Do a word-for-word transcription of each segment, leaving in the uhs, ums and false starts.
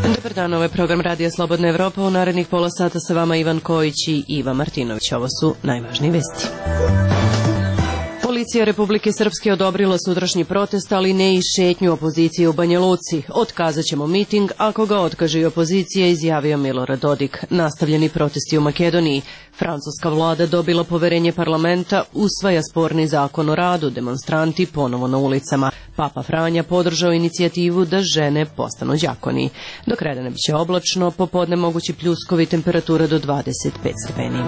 Dobar dan, ovo je program Radija Slobodna Evropa. U narednih pola sata sa vama Ivan Kojić i Iva Martinović. Ovo su najvažnije vesti. Policija Republike Srpske odobrila sutrašnji protest, ali ne i šetnju opozicije u Banja Luci. Otkazat ćemo miting ako ga otkaže i opozicija, izjavio Milorad Dodik. Nastavljeni protesti u Makedoniji. Francuska vlada dobila poverenje parlamenta, usvaja sporni zakon o radu, demonstranti ponovo na ulicama. Papa Franja podržao inicijativu da žene postanu đakoni. Do kredane biće oblačno, popodne mogući pljuskovi, temperatura do dvadeset pet stepeni.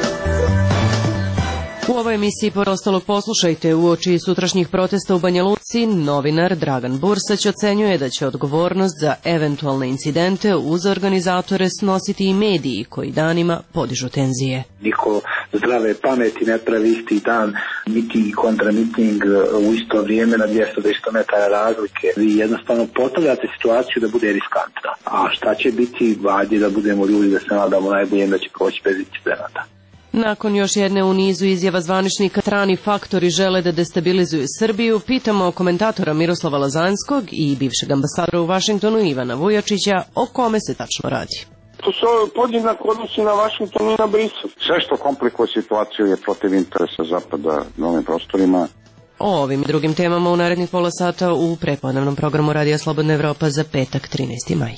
U ovoj emisiji porostalog poslušajte, uoči sutrašnjih protesta u Banja Luci, novinar Dragan Bursać ocenjuje da će odgovornost za eventualne incidente uz organizatore snositi i mediji koji danima podižu tenzije. Niko zdrave pameti ne pravi isti dan miting i kontramiting u isto vrijeme na dvjesto do tristo metara razlike. Vi jednostavno postavljate situaciju da bude riskantna. A šta će biti, valjda da budemo ljudi, da se nadamo najbolje da će proći bez incidenata. Nakon još jedne u nizu izjava zvaničnika, strani faktori žele da destabilizuju Srbiju, pitamo komentatora Miroslava Lazanskog i bivšeg ambasadora u Vašingtonu Ivana Vujačića o kome se tačno radi. To se podjednako odnosi na Vašington i na Brisel. Sve što komplikuje situaciju je protiv interesa Zapada na ovim prostorima. O ovim i drugim temama u narednih pola sata u prepodnevnom programu Radija Slobodna Evropa za petak trinaesti maj.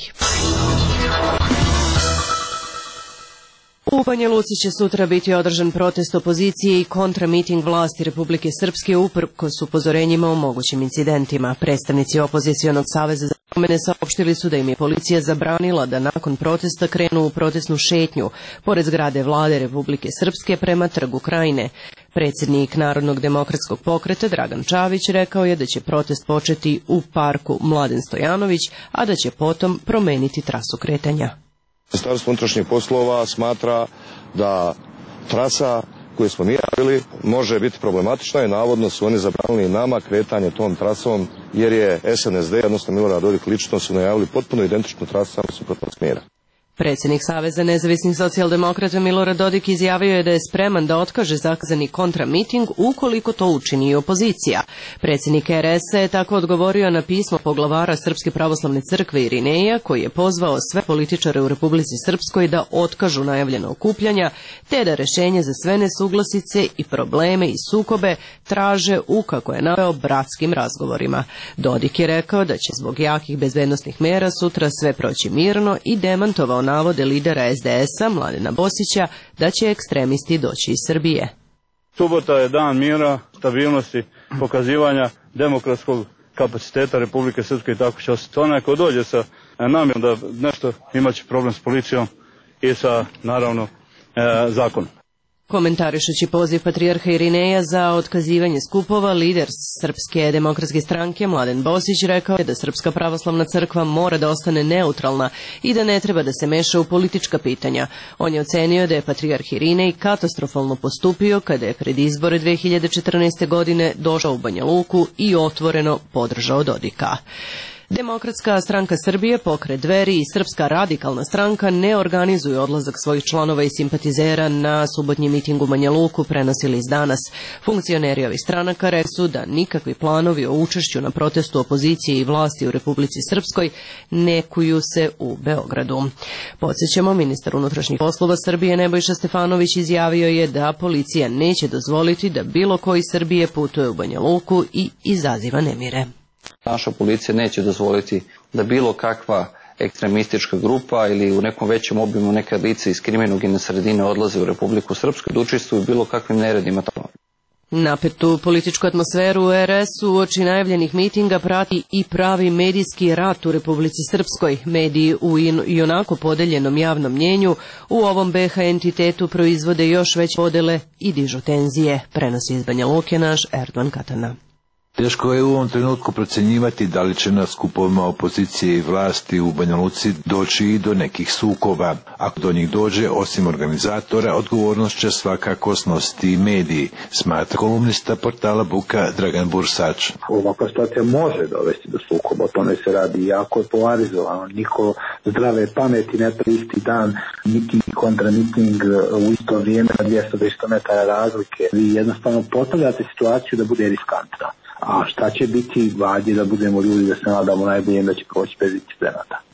U Banja Luci će sutra biti održan protest opozicije i kontramiting vlasti Republike Srpske uprkos upozorenjima o mogućim incidentima. Predstavnici opozicionog saveza za promene saopštili su da im je policija zabranila da nakon protesta krenu u protestnu šetnju pored zgrade vlade Republike Srpske prema Trgu Krajine. Predsjednik Narodnog demokratskog pokreta Dragan Čavić rekao je da će protest početi u parku Mladen Stojanović, a da će potom promeniti trasu kretanja. Ministarstvo unutrašnjih poslova smatra da trasa koju smo mi javili može biti problematična i navodno su oni zabranili nama kretanje tom trasom jer je S N S D, odnosno Milorad Dodik lično, su najavili potpuno identičnu trasu samo suprotnog smjera. Predsjednik Saveza nezavisnih socijaldemokrata Milorad Dodik izjavio je da je spreman da otkaže zakazani kontramiting ukoliko to učini i opozicija. Predsjednik R S je tako odgovorio na pismo poglavara Srpske pravoslavne crkve Irineja, koji je pozvao sve političare u Republici Srpskoj da otkažu najavljena okupljanja, te da rešenje za sve nesuglasice i probleme i sukobe traže u, kako je naveo, bratskim razgovorima. Dodik je rekao da će zbog jakih bezbednosnih mera sutra sve proći mirno i demantovao navode lidera S D S-a Mladena Bosića da će ekstremisti doći iz Srbije. Subota je dan mira, stabilnosti, pokazivanja demokratskog kapaciteta Republike Srpske i tako će ostati. Onaj ko dođe sa namjerom da nešto imaće problem s policijom i sa, naravno, e, zakonom. Komentarišući poziv patrijarha Irineja za otkazivanje skupova, lider Srpske demokratske stranke Mladen Bosić rekao je da Srpska pravoslavna crkva mora da ostane neutralna i da ne treba da se meša u politička pitanja. On je ocenio da je patrijarh Irinej katastrofalno postupio kada je pred izbore dve hiljade četrnaeste. godine došao u Banja Luku i otvoreno podržao Dodika. Demokratska stranka Srbije, Pokret Dveri i Srpska radikalna stranka ne organizuju odlazak svojih članova i simpatizera na subotnji miting u Banja Luku, prenosili iz danas. Funkcioneri ovih stranaka rekli su da nikakvi planovi o učešću na protestu opozicije i vlasti u Republici Srpskoj ne kuju se u Beogradu. Podsjećamo, ministar unutrašnjih poslova Srbije Nebojša Stefanović izjavio je da policija neće dozvoliti da bilo ko iz Srbije putuje u Banja Luku i izaziva nemire. Naša policija neće dozvoliti da bilo kakva ekstremistička grupa ili u nekom većem obimu neka lica iz kriminogene sredine odlaze u Republiku Srpsku i da učestvuju u bilo kakvim neredima tamo. Napetu političku atmosferu u R S u oči najavljenih mitinga prati i pravi medijski rat u Republici Srpskoj. Mediji u i onako podeljenom javnom mnjenju u ovom B H entitetu proizvode još veće podele i dižu tenzije, prenosi iz Banja Luke naš Erdogan Katana. Teško je u ovom trenutku procenjivati da li će na skupovima opozicije i vlasti u Banja Luci doći i do nekih sukoba. Ako do njih dođe, osim organizatora, odgovornost će svakako snositi i mediji, smatra kolumnista portala Buka Dragan Bursać. Ovakva situacija može dovesti do sukoba, o tome se radi jako je polarizovano. Niko zdrave pameti ne pravi isti dan miting i kontramiting u isto vrijeme na dvjesto do tristo metara razlike. Vi jednostavno postavljate situaciju da bude riskantna. A šta će biti, valjda da budemo ljudi, da se nadamo najbolje da će proći bez incidenata.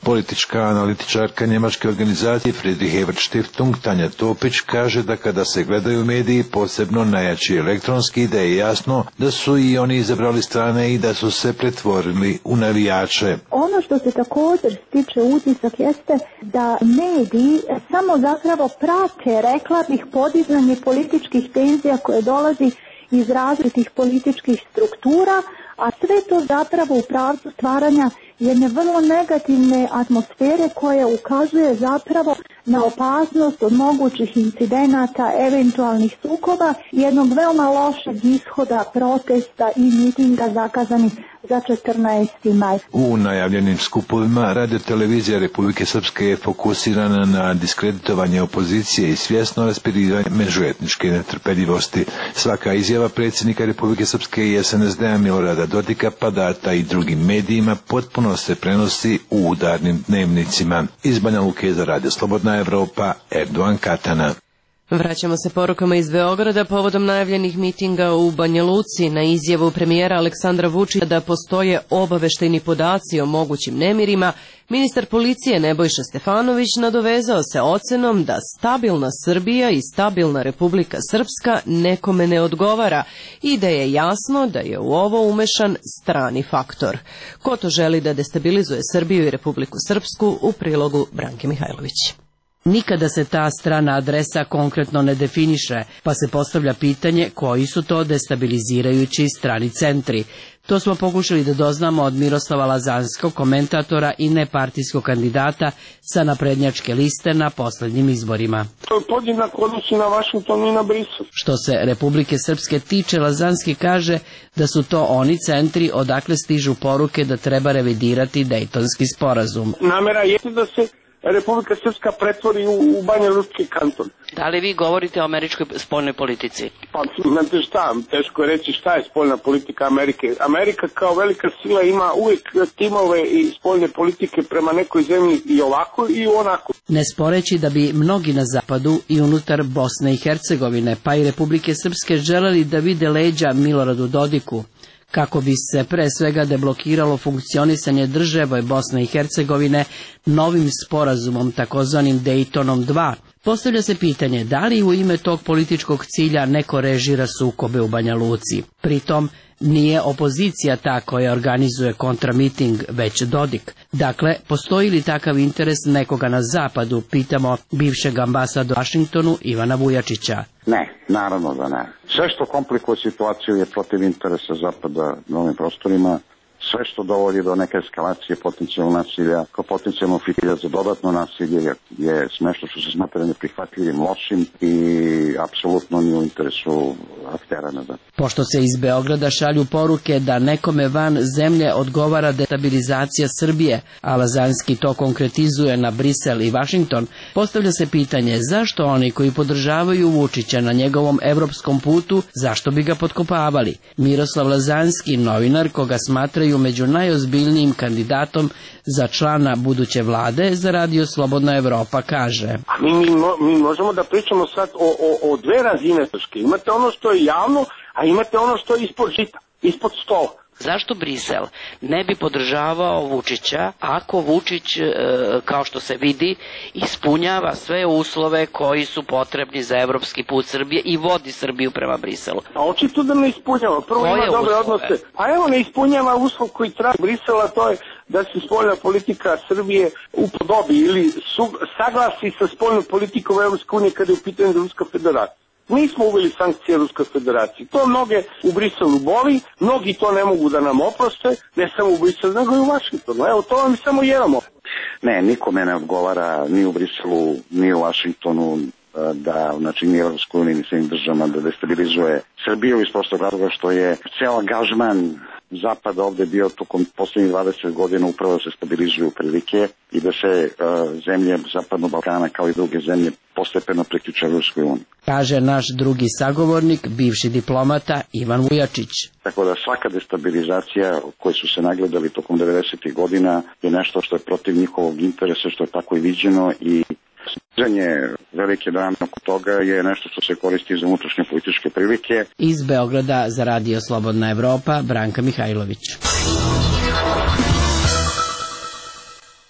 Politička analitičarka njemačke organizacije Friedrich Ebert Stiftung Tanja Topić kaže da kada se gledaju mediji, posebno najjači elektronski, da je jasno da su i oni izabrali strane i da su se pretvorili u navijače. Ono što se također stiče utisak jeste da mediji samo zapravo prate, rekla bih, podizanje političkih tenzija koje dolazi iz različitih političkih struktura, a sve to zapravo u pravcu stvaranja jedne vrlo negativne atmosfere koja ukazuje zapravo na opasnost od mogućih incidenata, eventualnih sukoba, jednog veoma lošeg ishoda protesta i mitinga zakazanih za četrnaesti maj. U najavljenim skupovima radiotelevizija Republike Srpske je fokusirana na diskreditovanje opozicije i svjesno raspirivanje međuetničke netrpeljivosti. Svaka izjava predsjednika Republike Srpske i es en es de-a Milorada Dodika Padata i drugim medijima potpuno se prenosi u udarnim dnevnicima. Iz Banja Luke za Radio Slobodna Evropa, Erdogan Katana. Vraćamo se porukama iz Beograda povodom najavljenih mitinga u Banja Luci na izjavu premijera Aleksandra Vučića da postoje obaveštajni podaci o mogućim nemirima. Ministar policije Nebojša Stefanović nadovezao se ocenom da stabilna Srbija i stabilna Republika Srpska nekome ne odgovara i da je jasno da je u ovo umešan strani faktor. Ko to želi da destabilizuje Srbiju i Republiku Srpsku, u prilogu Branke Mihajlović. Nikada se ta strana adresa konkretno ne definiše, pa se postavlja pitanje koji su to destabilizirajući strani centri. To smo pokušali da doznamo od Miroslava Lazanskog, komentatora i nepartijskog kandidata sa naprednjačke liste na poslednjim izborima. To podjednako odnosi na Vašington i na Brisel. Što se Republike Srpske tiče, Lazanski kaže da su to oni centri odakle stižu poruke da treba revidirati Dejtonski sporazum. Namera je da se Republika Srpska pretvori u, u Banja Lučki kanton. Da li vi govorite o američkoj spoljnoj politici? Pa, znate šta, teško je reći šta je spoljna politika Amerike. Amerika kao velika sila ima uvijek timove i spoljne politike prema nekoj zemlji i ovako i onako. Ne sporeći da bi mnogi na zapadu i unutar Bosne i Hercegovine, pa i Republike Srpske želeli da vide leđa Miloradu Dodiku, kako bi se pre svega deblokiralo funkcionisanje države Bosne i Hercegovine novim sporazumom takozvanim Dejtonom dva. Postavlja se pitanje da li u ime tog političkog cilja neko režira sukobe u Banja Luci. Pritom nije opozicija ta koja organizuje kontramiting, već Dodik. Dakle, postoji li takav interes nekoga na zapadu, pitamo bivšeg ambasadora u Vašingtonu Ivana Vujačića. Ne, naravno da ne. Sve što komplikuje situaciju je protiv interesa zapada na ovim prostorima. Sve što dovodi do neke eskalacije potencijalnog nasilja, kao potencijalno fitilja za dodatno nasilje je, je nešto što se smatra neprihvatljivim, lošim i apsolutno nije u interesu aktera na zapadu. Pošto se iz Beograda šalju poruke da nekome van zemlje odgovara destabilizacija Srbije, a Lazanski to konkretizuje na Brisel i Vašington, postavlja se pitanje zašto oni koji podržavaju Vučića na njegovom evropskom putu, zašto bi ga potkopavali. Miroslav Lazanski, novinar koga smatraju među najozbiljnijim kandidatom za člana buduće vlade, za Radio Slobodna Evropa kaže. A mi, mi, mi možemo da pričamo sad o, o, o dve razine točke. Imate ono što je javno, a imate ono što je ispod žita, ispod stola. Zašto Brisel ne bi podržavao Vučića ako Vučić, kao što se vidi, ispunjava sve uslove koji su potrebni za evropski put Srbije i vodi Srbiju prema Briselu? A očito da ne ispunjava. Prvo Koje ima dobre uslove? Odnose. A evo, ne ispunjava uslov koji traži Brisela, to je da se spoljna politika Srbije upodobi ili su, saglasi sa spoljnom politikom Evropske unije kada je u pitanju Ruska federacija. Mi smo uveli sankcije Ruskoj federaciji. To mnoge u Briselu boli, mnogi to ne mogu da nam oproste, ne samo u Briselu, nego i u Vašingtonu. Evo, to vam samo jedamo. Ne, nikome ne odgovara ni u Briselu, ni u Vašingtonu, da, znači, ni Evropskoj uniji, ni svim državama da destabilizuje Srbiju iz prostog razloga što je ceo angažman Zapad ovde bio tokom poslednjih dvadeset godina upravo da se stabilizuju prilike i da se uh, zemlje Zapadnog Balkana kao i druge zemlje postepeno priključe Evropskoj uniji. Kaže naš drugi sagovornik, bivši diplomata Ivan Vujačić. Tako da svaka destabilizacija koju su se nagledali tokom devedesetih godina je nešto što je protiv njihovog interesa, što je tako i viđeno i snižanje velike drame oko toga je nešto što se koristi za unutrašnje političke prilike. Iz Beograda za Radio Slobodna Evropa, Branka Mihajlović.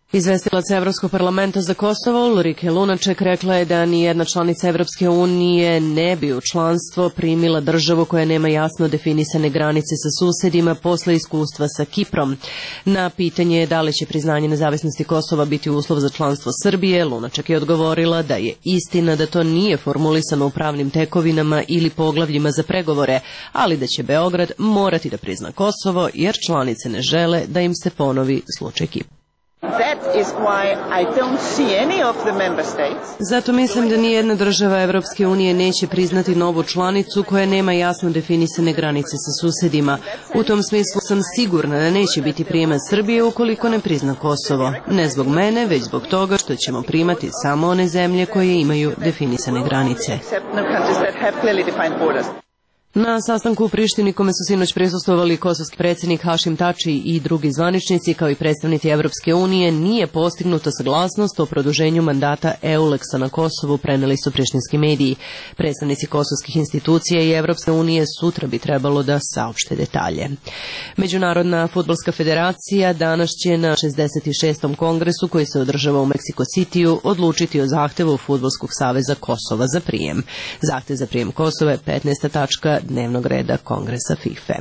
Izvestilac Evropskog parlamenta za Kosovo Ulrike Lunaček rekla je da ni jedna članica Evropske unije ne bi u članstvo primila državu koja nema jasno definisane granice sa susedima posle iskustva sa Kiprom. Na pitanje da li će priznanje nezavisnosti Kosova biti uslov za članstvo Srbije, Lunaček je odgovorila da je istina da to nije formulisano u pravnim tekovinama ili poglavljima za pregovore, ali da će Beograd morati da prizna Kosovo jer članice ne žele da im se ponovi slučaj Kipra. Zato mislim da nijedna država Evropske unije neće priznati novu članicu koja nema jasno definisane granice sa susedima. U tom smislu sam sigurna da neće biti prijema Srbije ukoliko ne prizna Kosovo. Ne zbog mene, već zbog toga što ćemo primati samo one zemlje koje imaju definisane granice. Na sastanku u Prištini kome su sinoć prisustvovali kosovski predsjednik Hašim Tači i drugi zvaničnici kao i predstavnici Evropske unije nije postignuta saglasnost o produženju mandata Euleksa na Kosovu, preneli su prištinski mediji. Predstavnici kosovskih institucija i Evropske unije sutra bi trebalo da saopšte detalje. Međunarodna fudbalska federacija danas će na šezdeset šestom kongresu koji se održava u Meksiko Citiju odlučiti o zahtevu Fudbalskog saveza Kosova za prijem. Zahtev za prijem Kosova je petnaesta tačka dnevnog reda Kongresa FIFA.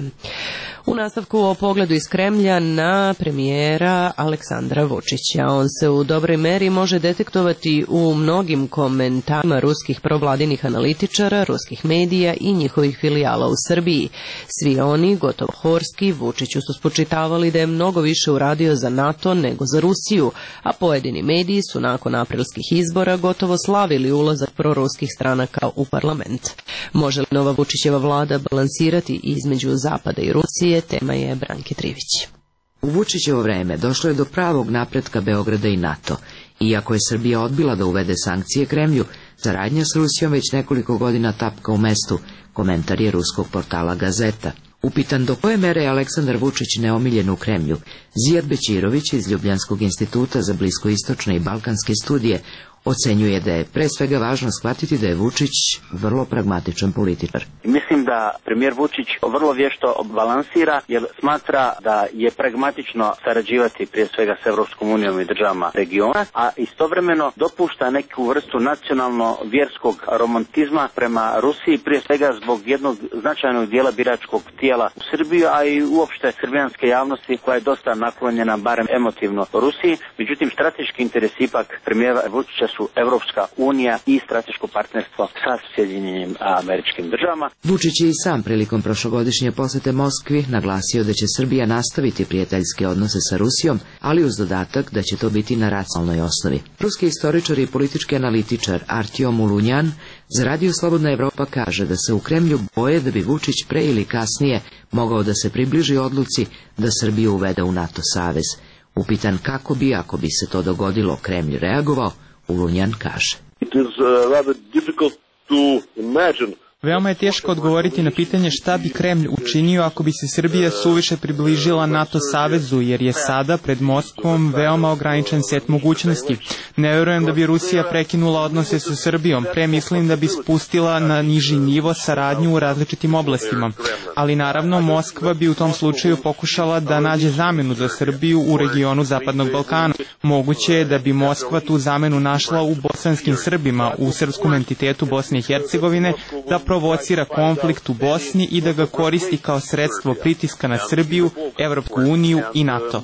U nastavku o pogledu iz Kremlja na premijera Aleksandra Vučića. On se u dobroj meri može detektovati u mnogim komentarima ruskih provladinih analitičara, ruskih medija i njihovih filijala u Srbiji. Svi oni, gotovo horski, Vučiću su spočitavali da je mnogo više uradio za NATO nego za Rusiju, a pojedini mediji su nakon aprilskih izbora gotovo slavili ulazak proruskih stranaka u parlament. Može li nova Vučićeva vlada balansirati između Zapada i Rusije? Tema je Branke Trivić. U Vučićevo vreme došlo je do pravog napretka Beograda i NATO. Iako je Srbija odbila da uvede sankcije Kremlju, saradnja s Rusijom već nekoliko godina tapka u mestu, komentar je ruskog portala Gazeta. Upitan do koje mere je Aleksandar Vučić neomiljen u Kremlju, Zijad Bećirović iz Ljubljanskog instituta za bliskoistočne i balkanske studije ocenjuje da je pre svega važno shvatiti da je Vučić vrlo pragmatičan političar. Mislim da premijer Vučić vrlo vješto balansira jer smatra da je pragmatično sarađivati prije svega s Evropskom unijom i državama regiona, a istovremeno dopušta neku vrstu nacionalno-vjerskog romantizma prema Rusiji, prije svega zbog jednog značajnog dijela biračkog tijela u Srbiji, a i uopšte srbijanske javnosti koja je dosta naklonjena barem emotivno Rusiji. Međutim, strateški interes ipak premijera Vučića su Evropska unija i strateško partnerstvo sa Sjedinjenim Američkim Državama. Vučić je i sam prilikom prošlogodišnje posete Moskvi naglasio da će Srbija nastaviti prijateljske odnose sa Rusijom, ali uz dodatak da će to biti na racionalnoj osnovi. Ruski istoričar i politički analitičar Artjom Ulunjan za Radio Slobodna Evropa kaže da se u Kremlju boje da bi Vučić pre ili kasnije mogao da se približi odluci da Srbiju uvede u NATO savez. Upitan kako bi, ako bi se to dogodilo, Kremlj reagovao, Ulunjan kaže. It is uh, rather difficult to imagine. Veoma je teško odgovoriti na pitanje šta bi Kremlj učinio ako bi se Srbija suviše približila NATO savezu, jer je sada pred Moskvom veoma ograničen set mogućnosti. Ne verujem da bi Rusija prekinula odnose sa Srbijom, pre mislim da bi spustila na niži nivo saradnju u različitim oblastima. Ali naravno Moskva bi u tom slučaju pokušala da nađe zamenu za Srbiju u regionu Zapadnog Balkana. Moguće je da bi Moskva tu zamenu našla u bosanskim Srbima, u srpskom entitetu Bosne i Hercegovine, da provocira konflikt u Bosni i da ga koristi kao sredstvo pritiska na Srbiju, Evropsku uniju i NATO.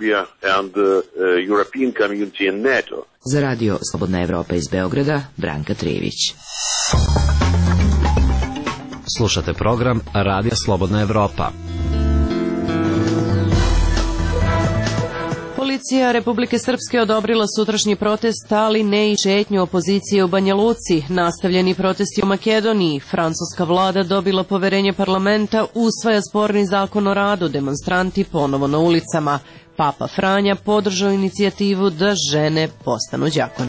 Za Radio Slobodna Evropa iz Beograda, Branka Trivić. Slušate program Radija Slobodna Evropa. Policija Republike Srpske odobrila sutrašnji protest, ali ne i šetnju opozicije u Banja Luci. Nastavljeni protesti u Makedoniji. Francuska vlada dobila poverenje parlamenta, usvaja sporni zakon o radu, demonstranti ponovo na ulicama. Papa Franja podržao inicijativu da žene postanu đakoni.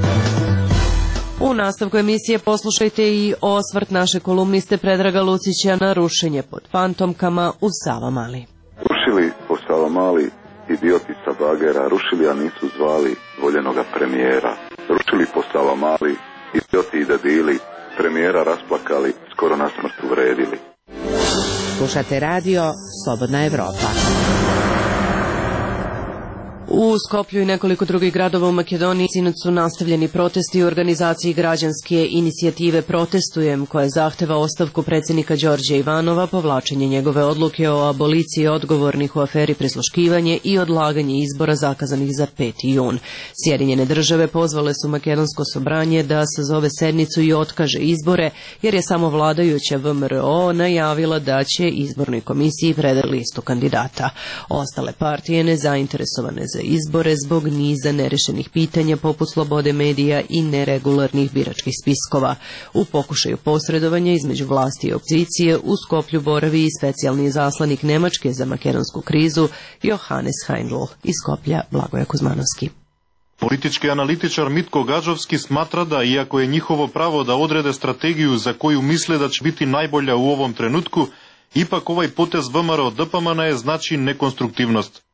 U nastavku emisije poslušajte i osvrt naše kolumniste Predraga Lucića na rušenje pod fantomkama u Savamali. Rušili po Savamali idioti sa bagera, rušili, a nisu zvali voljenoga premijera. Rušili po Savamali, idioti i dedili, premijera rasplakali, skoro na smrt uvredili. Slušate radio Slobodna Evropa. U Skoplju i nekoliko drugih gradova u Makedoniji sinoć su nastavljeni protesti u organizaciji građanske inicijative Protestujem, koja zahteva ostavku predsjednika Đorđa Ivanova, povlačenje njegove odluke o aboliciji odgovornih u aferi prisluškivanje i odlaganje izbora zakazanih za peti jun. Sjedinjene države pozvale su makedonsko sobranje da sazove sednicu i otkaže izbore, jer je samo vladajuća V M R O najavila da će izbornoj komisiji predati listu kandidata. Ostale partije nezainteresovane za izbore zbog niza nerešenih pitanja poput slobode medija i neregularnih biračkih spiskova. U pokušaju posredovanja između vlasti i opozicije u Skoplju boravi i specijalni zaslanik Nemačke za makedonsku krizu Johannes Heindl. Iz Skoplja Blagoje Kuzmanovski. Politički analitičar Mitko Gađovski smatra da, iako je njihovo pravo da odrede strategiju za koju misle da će biti najbolja u ovom trenutku, ipak ovaj potez V M R O D P M N je znači nekonstruktivnost.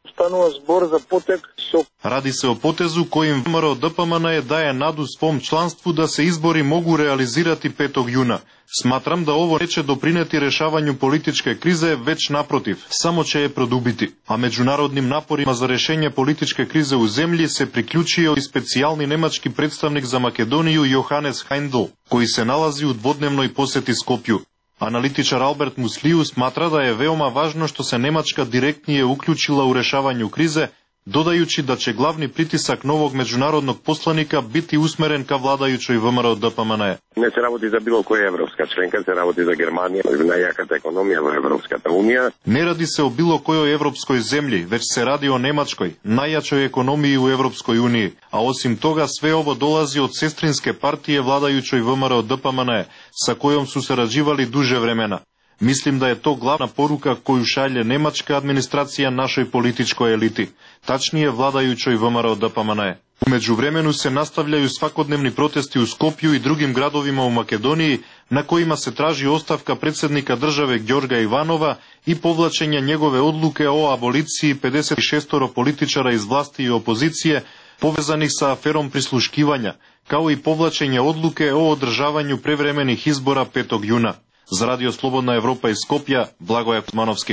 Radi se o potezu kojim V M R O D P M N je daje nadu svom članstvu da se izbori mogu realizirati petog juna. Smatram da ovo neće doprineti rešavanju političke krize, već naprotiv, samo će je produbiti. A međunarodnim naporima za rešenje političke krize u zemlji se priključio i specijalni nemački predstavnik za Makedoniju Johannes Heindl, koji se nalazi u dvodnevnoj poseti Skopju. Analitičar Albert Musliju smatra da je veoma važno što se Nemačka direktnije uključila u rešavanju krize, dodajući da će glavni pritisak novog međunarodnog poslanika biti usmeren ka vladajućoj V M R O D P M N. Ne se navodi za bilo koja evropska členka, se navodi za Germanija, najjakata ekonomija, Evropska unija. Ne radi se o bilo kojoj evropskoj zemlji, već se radi o Nemačkoj, najjačoj ekonomiji u Evropskoj uniji. A osim toga sve ovo dolazi od sestrinske partije vladajućoj V M R O D P M N, sa kojom su sarađivali duže vremena. Mislim da je to glavna poruka koju šalje nemačka administracija našoj političkoj eliti, tačnije vladajućoj V M R O D P M N. U međuvremenu se nastavljaju svakodnevni protesti u Skopju i drugim gradovima u Makedoniji, na kojima se traži ostavka predsjednika države Đorđa Ivanova i povlačenja njegove odluke o aboliciji pedeset šest političara iz vlasti i opozicije povezanih sa aferom prisluškivanja, kao i povlačenje odluke o održavanju prevremenih izbora petog juna. Za Radio Slobodna Evropa iz Skopja, Blagoje Kuzmanovski.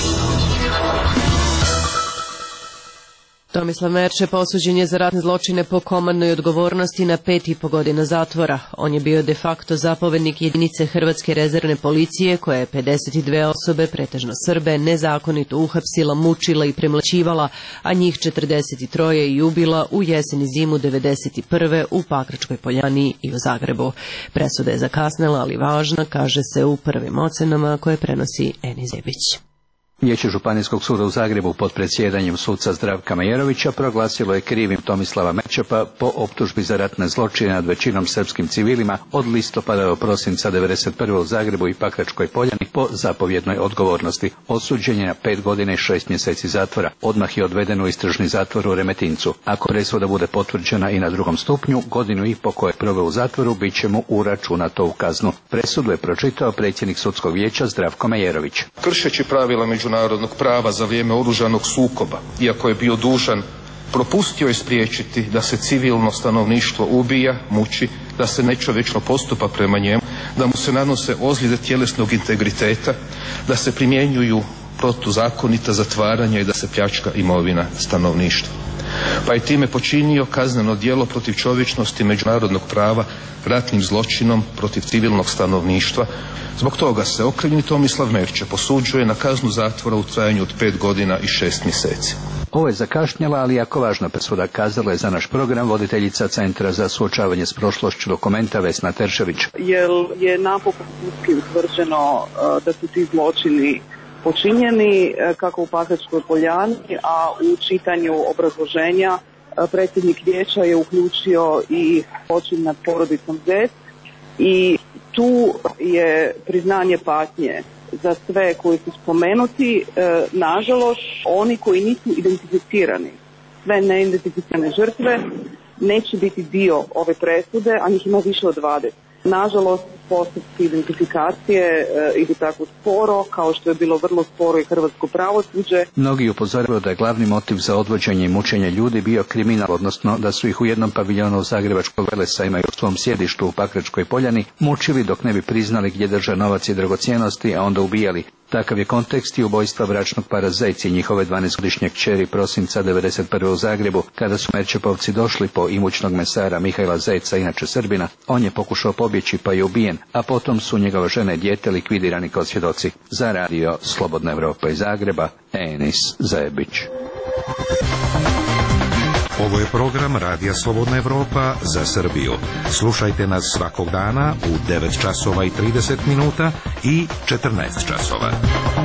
Tomislav Merče posuđen je za ratne zločine po komandnoj odgovornosti na pet i po godina zatvora. On je bio de facto zapovednik jedinice Hrvatske rezervne policije koja je pedeset dve osobe, pretežno Srbe, nezakonito uhapsila, mučila i premlaćivala, a njih četrdeset tri i ubila u jesen i zimu devedeset prve u Pakračkoj Poljani i u Zagrebu. Presuda je zakasnela, ali važna, kaže se u prvim ocenama koje prenosi Eni Zebić. Vijeće Županijskog suda u Zagrebu pod predsjedanjem suca Zdravka Majerovića proglasilo je krivim Tomislava Merčepa po optužbi za ratne zločine nad većinom srpskim civilima od listopada do prosinca devedeset prve u Zagrebu i Pakračkoj Poljani po zapovjednoj odgovornosti. Osuđen je na pet godina i šest mjeseci zatvora. Odmah je odveden u istražni zatvor u Remetincu. Ako presuda bude potvrđena i na drugom stupnju, godinu i po koje je proveo u zatvoru bit će mu uračunato u kaznu. Presudu je pročitao predsjednik sudskog vijeća Zdravko Majerović. Kršeći pravila međunarodnog prava za vrijeme oružanog sukoba, iako je bio dužan, propustio je spriječiti da se civilno stanovništvo ubija, muči, da se nečovječno postupa prema njemu, da mu se nanose ozljede tjelesnog integriteta, da se primjenjuju protuzakonita zatvaranja i da se pljačka imovina stanovništva. Pa je time počinio kazneno djelo protiv čovječnosti međunarodnog prava ratnim zločinom protiv civilnog stanovništva. Zbog toga se okrivljeni Tomislav Merče posuđuje na kaznu zatvora u trajanju od pet godina i šest mjeseci. Ovo je zakašnjela, ali jako važna presuda, kazala je za naš program voditeljica Centra za suočavanje s prošlošću Dokumenta Vesna Teršević. Jer je napokon sudski utvrđeno da su ti zločini počinjeni kako u Pakračkoj Poljani, a u čitanju obrazloženja predsjednik vijeća je uključio i zločin nad porodicom Zec i tu je priznanje patnje za sve koji su spomenuti. E, nažalost, oni koji nisu identificirani, sve neidentificirane žrtve, neće biti dio ove presude, a njih ima više od dvadeset. Nažalost, postupci identifikacije e, idu tako sporo, kao što je bilo vrlo sporo i hrvatsko pravosuđe. Mnogi upozoravaju da je glavni motiv za odvođenje i mučenje ljudi bio kriminal, odnosno da su ih u jednom paviljonu Zagrebačkog Velesa, imaju u svom sjedištu u Pakračkoj Poljani, mučili dok ne bi priznali gdje drže novac i dragocjenosti, a onda ubijali. Takav je kontekst i ubojstva bračnog para Zec i njihove dvanaestogodišnje kćeri prosinca devedeset prve u Zagrebu, kada su Merčepovci došli po imućnog mesara Mihajla Zeca, inače Srbina. On je pokušao pobjeći pa je ubijen, a potom su njegova žena i dijete likvidirani kao svjedoci. Za radio Slobodna Evropa iz Zagreba, Enis Zajebić. Ovo je program Radija Slobodna Evropa za Srbiju. Slušajte nas svakog dana u devet časova i trideset minuta i četrnaest časova.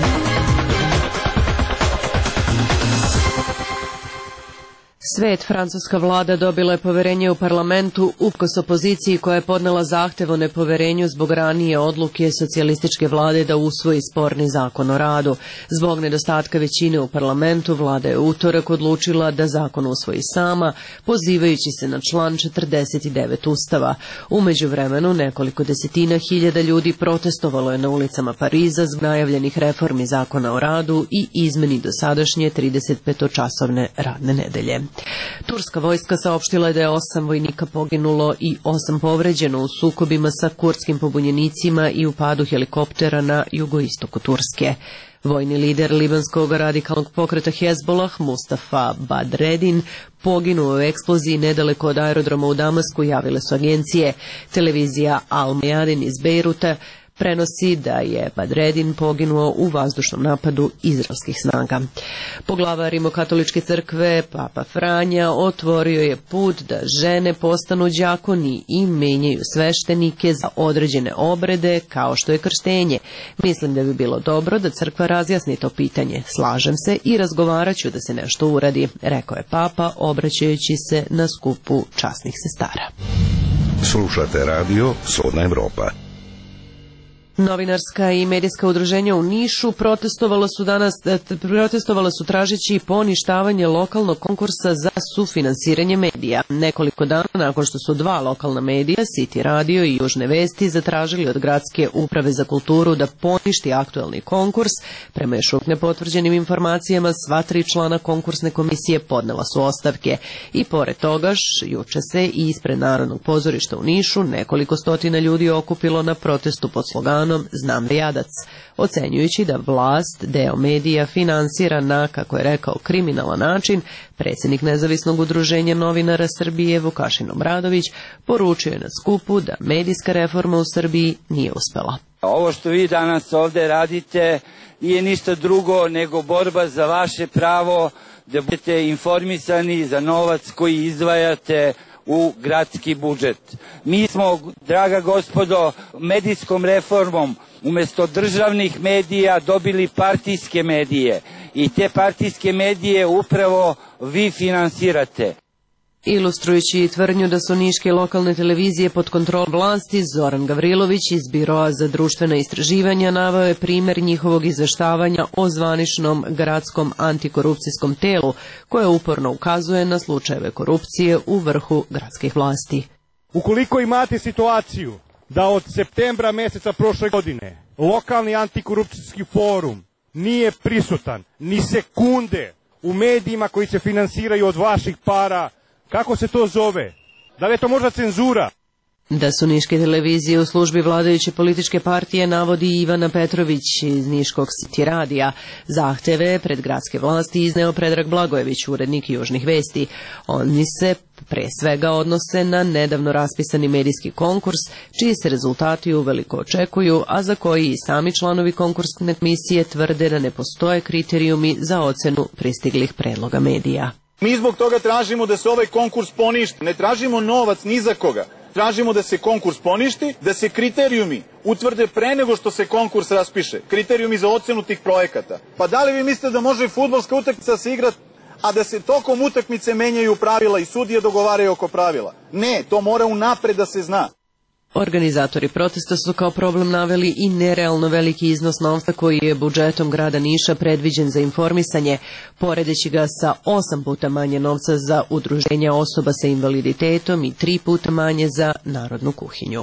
Svet, francuska vlada dobila je poverenje u parlamentu uprkos opoziciji koja je podnela zahtev o nepoverenju zbog ranije odluke socijalističke vlade da usvoji sporni zakon o radu. Zbog nedostatka većine u parlamentu, vlada je u utorak odlučila da zakon usvoji sama, pozivajući se na član četrdeset devet Ustava. U međuvremenu nekoliko desetina hiljada ljudi protestovalo je na ulicama Pariza zbog najavljenih reformi zakona o radu i izmeni dosadašnje tridesetpetočasovne radne nedelje. Turska vojska saopštila je da je osam vojnika poginulo i osam povređeno u sukobima sa kurdskim pobunjenicima i u padu helikoptera na jugoistoku Turske. Vojni lider libanskog radikalnog pokreta Hezbolah, Mustafa Badreddin, poginuo u eksploziji nedaleko od aerodroma u Damasku, javile su agencije. Televizija Al Mayadin iz Bejruta prenosi da je Badreddin poginuo u vazdušnom napadu izraelskih snaga. Poglavar Rimokatoličke crkve, Papa Franja, otvorio je put da žene postanu đakoni i menjaju sveštenike za određene obrede kao što je krštenje. Mislim da bi bilo dobro da crkva razjasni to pitanje. Slažem se i razgovarat ću da se nešto uradi, rekao je Papa, obraćajući se na skupu časnih sestara. Slušate radio Slobodna Evropa. Novinarska i medijska udruženja u Nišu protestovala su danas protestovala su tražeći poništavanje lokalnog konkursa za sufinansiranje medija. Nekoliko dana nakon što su dva lokalna medija, City Radio i Južne vesti, zatražili od Gradske uprave za kulturu da poništi aktuelni konkurs, prema još uvijek nepotvrđenim informacijama, sva tri člana konkursne komisije podnela su ostavke. I pored toga, juče se i ispred Narodnog pozorišta u Nišu nekoliko stotina ljudi okupilo na protestu pod sloganom Znam jadac, ocenjujući da vlast deo medija finansira na, kako je rekao, kriminalan način. Predsjednik Nezavisnog udruženja novinara Srbije Vukašin Obradović poručio je na skupu da medijska reforma u Srbiji nije uspela. Ovo što vi danas ovdje radite nije ništa drugo nego borba za vaše pravo da budete informisani za novac koji izdvajate u gradski budžet. Mi smo, draga gospodo, medijskom reformom umjesto državnih medija dobili partijske medije i te partijske medije upravo vi finansirate. Ilustrujući tvrdnju da su niške lokalne televizije pod kontrolom vlasti, Zoran Gavrilović iz Biroa za društvena istraživanja naveo je primjer njihovog izveštavanja o zvaničnom gradskom antikorupcijskom telu, koje uporno ukazuje na slučajeve korupcije u vrhu gradskih vlasti. Ukoliko imate situaciju da od septembra mjeseca prošle godine lokalni antikorupcijski forum nije prisutan ni sekunde u medijima koji se finansiraju od vaših para, kako se to zove? Da li je to možda cenzura? Da su niške televizije u službi vladajuće političke partije, navodi Ivana Petrović iz niškog City Radija. Zahteve pred gradske vlasti izneo Predrag Blagojević, urednik Južnih vesti. Oni se pre svega odnose na nedavno raspisani medijski konkurs, čiji se rezultati uveliko očekuju, a za koji i sami članovi konkursne komisije tvrde da ne postoje kriterijumi za ocenu pristiglih predloga medija. Mi zbog toga tražimo da se ovaj konkurs poništi. Ne tražimo novac ni za koga. Tražimo da se konkurs poništi, da se kriterijumi utvrde pre nego što se konkurs raspiše. Kriterijumi za ocenu tih projekata. Pa da li vi mislite da može fudbalska utakmica se igrati, a da se tokom utakmice menjaju pravila i sudije dogovaraju oko pravila? Ne, to mora unapred da se zna. Organizatori protesta su kao problem naveli i nerealno veliki iznos novca koji je budžetom grada Niša predviđen za informisanje, poredeći ga sa osam puta manje novca za udruženja osoba sa invaliditetom i tri puta manje za narodnu kuhinju.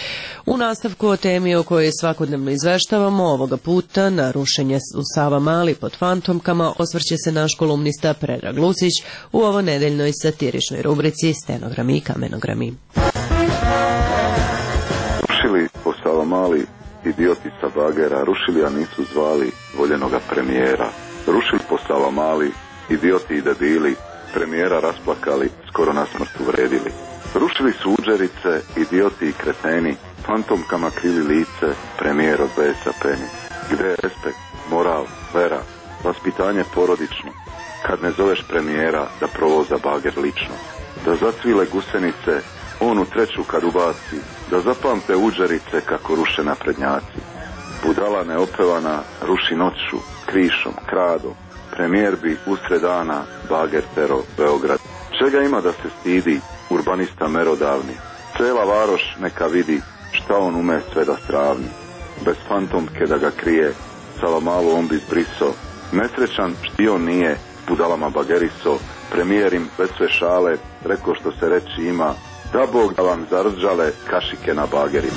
U nastavku o temi o kojoj svakodnevno izveštavamo, ovoga puta na rušenje u Savamali pod fantomkama osvrće se naš kolumnista Predrag Lucić u ovo nedeljnoj satiričnoj rubrici Stenogrami i kamenogrami. Po Savamali idioti sa bagera, rušili, a nisu zvali voljenoga premijera. Rušili po Savamali, idioti i dedili, premijera rasplakali, skoro na smrt uvredili. Rušili su uđerice, idioti i kreteni, fantomkama krili lice, premijer od besa peni. Gde je respekt, moral, vera, vaspitanje porodično, kad ne zoveš premijera da provoza bager lično? Da zacvile gusenice, on u treću kad ubaci, da zapamte uđerice kako ruše naprednjaci. Budala neopevana ruši noću, krišom, kradom, premijer bi usred dana bager tero Beograd. Čega ima da se stidi urbanista merodavni? Cela varoš neka vidi šta on ume sve da stravni. Bez fantomke da ga krije, Savamalu on bi zbriso. Nesrećan špion nije, budalama bageriso. Premijer im bez sve šale, reko što se reći ima, da Bog da vam zarđale kašike na bagerima.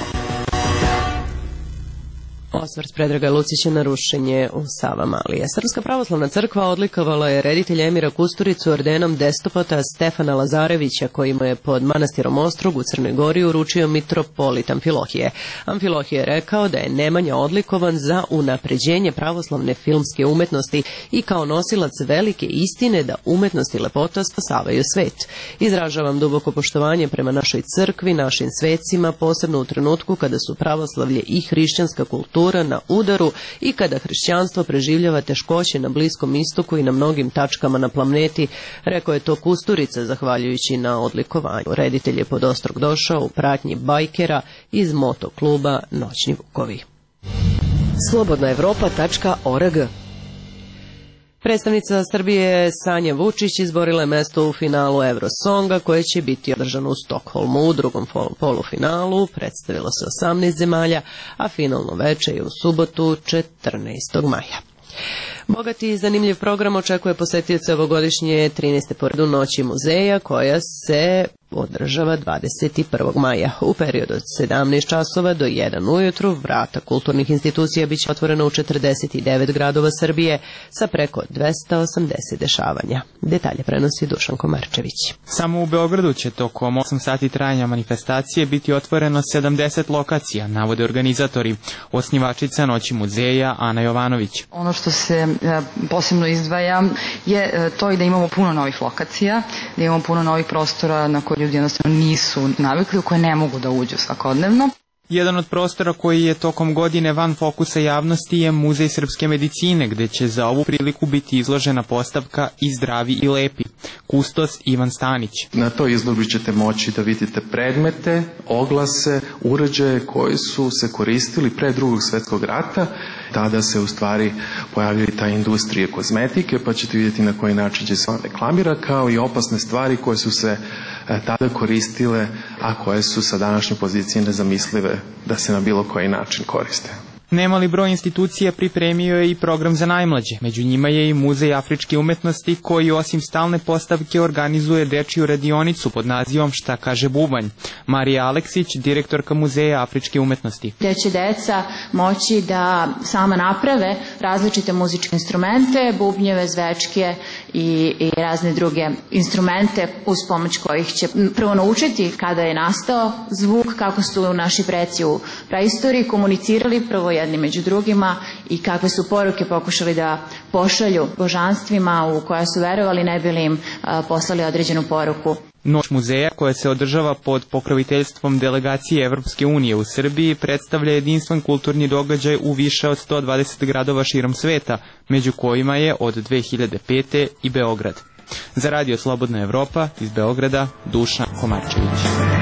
Osvrt Predraga Lucića na rušenje u Savamalije. Srpska pravoslavna crkva odlikovala je reditelja Emira Kusturicu ordenom despota Stefana Lazarevića, koji mu je pod manastirom Ostrog u Crnoj Gori uručio mitropolit Amfilohije. Amfilohije je rekao da je Nemanja odlikovan za unapređenje pravoslavne filmske umetnosti i kao nosilac velike istine da umetnost i lepota spasavaju svet. Izražavam duboko poštovanje prema našoj crkvi, našim svecima, posebno u trenutku kada su pravoslavlje i hrišćanska kultura na udaru i kada hrišćanstvo preživljava teškoće na Bliskom istoku i na mnogim tačkama na planeti, rekao je to Kusturica zahvaljujući na odlikovanju. Reditelj je pod Ostrog došao u pratnji bajkera iz motokluba Noćni vukovi. slobodna evropa tačka org. Predstavnica Srbije Sanja Vučić izborila je mesto u finalu Eurosonga koje će biti održano u Stokholmu. U drugom polufinalu predstavilo se osamnaest zemalja, a finalno veče je u subotu četrnaestog maja. Bogati i zanimljiv program očekuje posetioce ovogodišnje trinaeste po redu Noći muzeja koja se održava dvadeset prvog maja. U periodu od sedamnaest časova do jedan ujutru vrata kulturnih institucija biće otvoreno u četrdeset devet gradova Srbije sa preko dvesta osamdeset dešavanja. Detalje prenosi Dušan Komarčević. Samo u Beogradu će tokom osam sati trajanja manifestacije biti otvoreno sedamdeset lokacija, navode organizatori. Osnivačica Noći muzeja Ana Jovanović. Ono što se posebno izdvaja je to i da imamo puno novih lokacija, da imamo puno novih prostora na koje ljudi jednostavno nisu navikli, u koje ne mogu da uđu svakodnevno. Jedan od prostora koji je tokom godine van fokusa javnosti je Muzej srpske medicine, gde će za ovu priliku biti izložena postavka I zdravi i lepi. Kustos Ivan Stanić. Na toj izložbi ćete moći da vidite predmete, oglase, uređaje koji su se koristili pre Drugog svjetskog rata. Tada se u stvari pojavljaju ta industrije kozmetike, pa ćete vidjeti na koji način će se on reklamira, kao i opasne stvari koje su se tada koristile, a koje su sa današnje pozicije nezamislive da se na bilo koji način koriste. Nemali broj institucija pripremio je i program za najmlađe. Među njima je i Muzej afričke umetnosti koji osim stalne postavke organizuje dečiju radionicu pod nazivom Šta kaže bubanj. Marija Aleksić, direktorka Muzeja afričke umetnosti. Gde će deca moći da sama naprave različite muzičke instrumente, bubnjeve, zvečke i, i razne druge instrumente uz pomoć kojih će prvo naučiti kada je nastao zvuk, kako su naši preci u praistoriji komunicirali prvo jedni među drugima i kakve su poruke pokušali da pošalju božanstvima u koja su verovali, ne bili im poslali određenu poruku. Noć muzeja, koja se održava pod pokroviteljstvom delegacije Evropske unije u Srbiji, predstavlja jedinstven kulturni događaj u više od sto dvadeset gradova širom sveta, među kojima je od dve hiljade pete i Beograd. Za Radio Slobodna Evropa iz Beograda, Dušan Komarčević.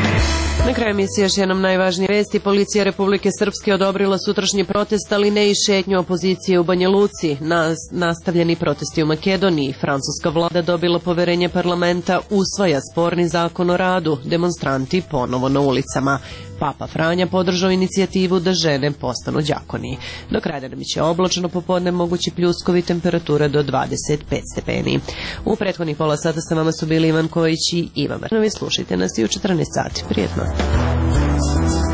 Na kraju emisije još jednom najvažnije vesti. Policija Republike Srpske odobrila sutrašnji protest, ali ne i šetnju opozicije u Banja Luci. Nas, nastavljeni protesti u Makedoniji. Francuska vlada dobila poverenje parlamenta, usvaja sporni zakon o radu. Demonstranti ponovo na ulicama. Papa Franja podržao inicijativu da žene postanu đakoni. Do kraja dana biće oblačno, popodne mogući pljuskovi, temperatura do dvadeset pet stepeni. U prethodnih pola sata sa vama su bili Ivan Kojić i Ivan Martinović. Slušajte nas i u četrnaest sati. Prijetno.